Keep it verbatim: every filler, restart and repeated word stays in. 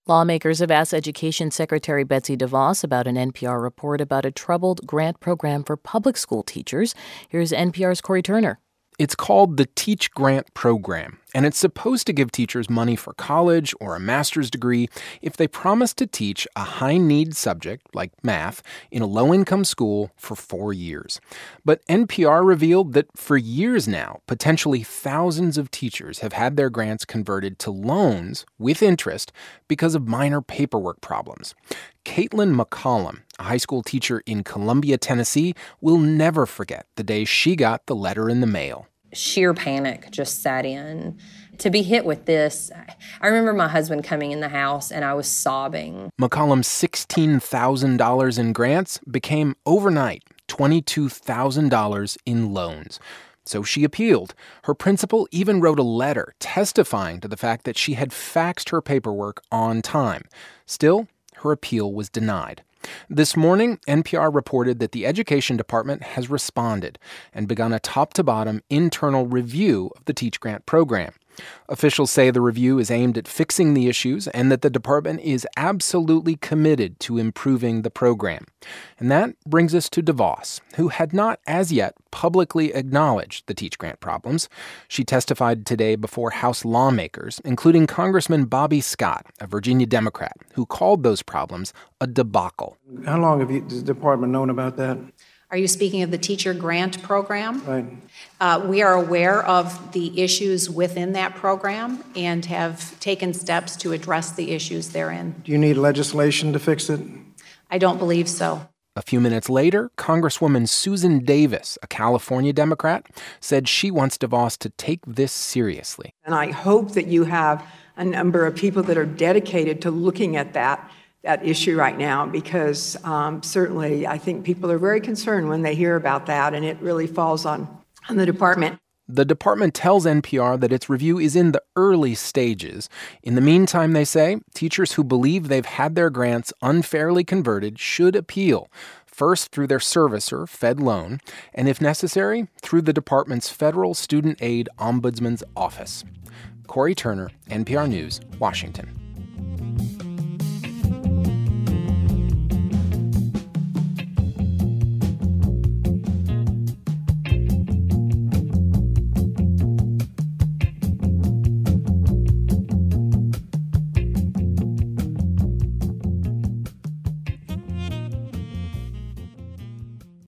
Lawmakers have asked Education Secretary Betsy DeVos about an N P R report about a troubled grant program for public school teachers. Here's N P R's Corey Turner. It's called the Teach Grant Program, and it's supposed to give teachers money for college or a master's degree if they promise to teach a high-need subject, like math, in a low-income school for four years. But N P R revealed that for years now, potentially thousands of teachers have had their grants converted to loans with interest because of minor paperwork problems. Caitlin McCollum, a high school teacher in Columbia, Tennessee, will never forget the day she got the letter in the mail. Sheer panic just sat in. To be hit with this, I remember my husband coming in the house and I was sobbing. McCollum's sixteen thousand dollars in grants became overnight twenty-two thousand dollars in loans. So she appealed. Her principal even wrote a letter testifying to the fact that she had faxed her paperwork on time. Still, her appeal was denied. This morning, N P R reported that the Education Department has responded and begun a top-to-bottom internal review of the Teach Grant program. Officials say the review is aimed at fixing the issues and that the department is absolutely committed to improving the program. And that brings us to DeVos, who had not as yet publicly acknowledged the Teach Grant problems. She testified today before House lawmakers, including Congressman Bobby Scott, a Virginia Democrat, who called those problems a debacle. How long have you, has the department known about that? Are you speaking of the teacher grant program? Right. Uh, we are aware of the issues within that program and have taken steps to address the issues therein. Do you need legislation to fix it? I don't believe so. A few minutes later, Congresswoman Susan Davis, a California Democrat, said she wants DeVos to take this seriously. And I hope that you have a number of people that are dedicated to looking at that that issue right now, because um, certainly I think people are very concerned when they hear about that, and it really falls on, on the department. The department tells N P R that its review is in the early stages. In the meantime, they say, teachers who believe they've had their grants unfairly converted should appeal, first through their servicer, FedLoan, and if necessary, through the department's Federal Student Aid Ombudsman's Office. Corey Turner, N P R News, Washington.